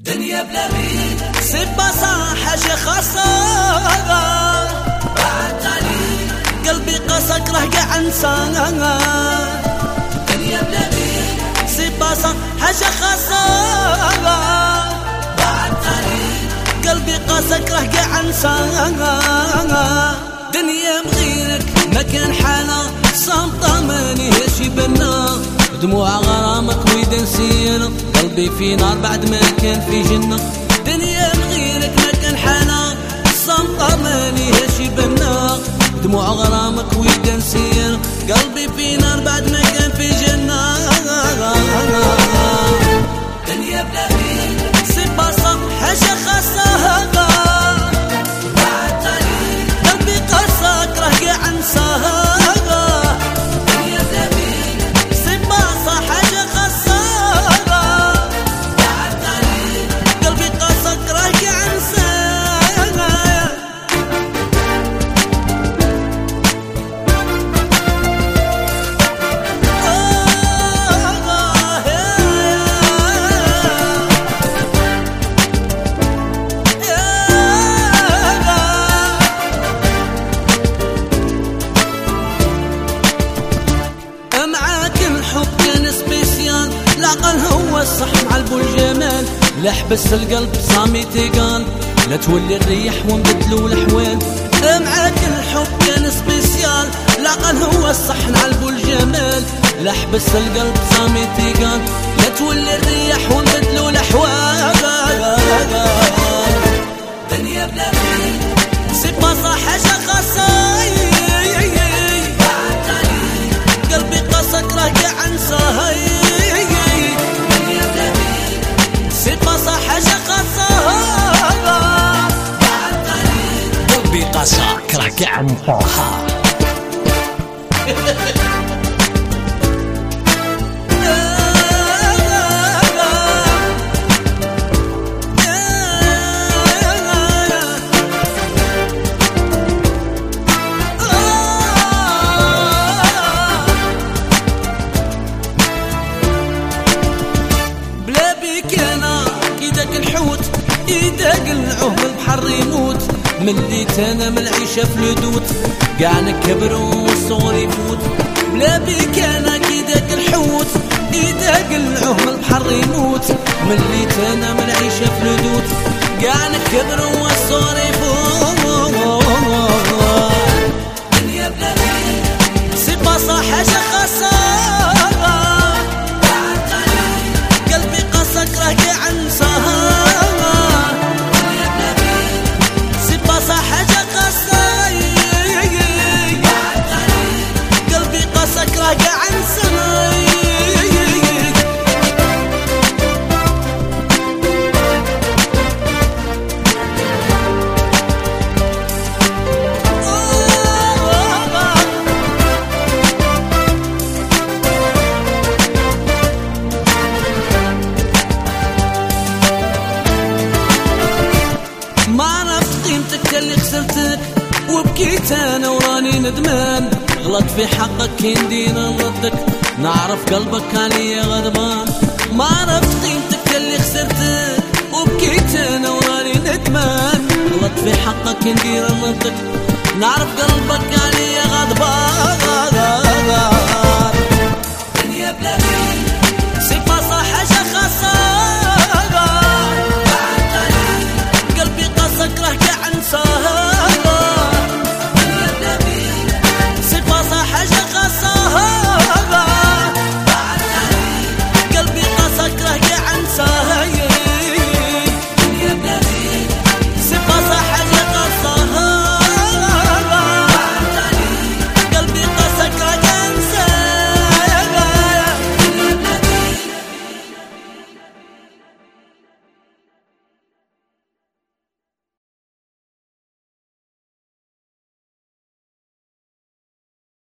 دنيا بلا بيد سبا صح حاجة خاصة بعدت عليك قلبي قاسك راه انسان. دنيا بلا بيد سبا صح حاجة خاصة بعدت عليك قلبي قاسك راه انسان. دنيا بغيرك ما كان حالة صامتة مانيهاش يبنى دموع غرامك ويدا نسينا قلبي في نار بعد ما كان في جنة. دنيا بغيرك ما كان حالة صامتة مانيهاش يبنى دموع غرامك ويدا نسينا قلبي في نار بعد ما كان في جنة. دنيا بلا بيد سبا صح حاجة خاصة بعدت عليك قلبي قاسك راه انساه. دنيا بلا بيد سبا صح حاجة خاصة بعدت عليك قلبي قاسك راه انساه. معاك الحب كان سبيسيال العقل هو الصح مع الجمال لا حبس القلب صامي تيقال لا تولي الريح ونبدلو الاحوال. معاك الحب كان سبيسيال العقل هو الصح مع الجمال لا حبس القلب صامي تيقال لا تولي الريح ونبدلو الاحوال. دنيا بلا بيد سيبا صح حاجة خاصة بعدت عليك قلبي قاسك راه انساه. دنيا بلا بيد سيبا صح حاجة خاصة بعدت عليك قلبي قاساك راك انساها. بلا بيك انا ايدك الحوت ايدك العهد البحر يموت مليت انا من العيشه في الهدوت قاع نكبر والصغر يفوت. بلا بيك انا ايدك الحوت ايدك العهد البحر يموت مليت انا من العيشه في الهدوت قاع نكبر والصغر يفوت. دنيا بلا بيد سيبا صح حاجه خاصه بعدت عليك قلبي قاسك راه انساها. دنيا بلا بيد سيبا صح حاجة خاصة بعدت عليك قلبي قاسك راه انساها. ما عرفت قيمتك اللي خسرتك وبكيت انا وراني ندمان غلط في حقك كي ندير ضدك نعرف قلبك عليا غضبان. ما عرفت قيمتك اللي خسرتك وبكيت انا وراني ندمان غلط في حقك كي ندير ضدك نعرف قلبك عليا غضبان.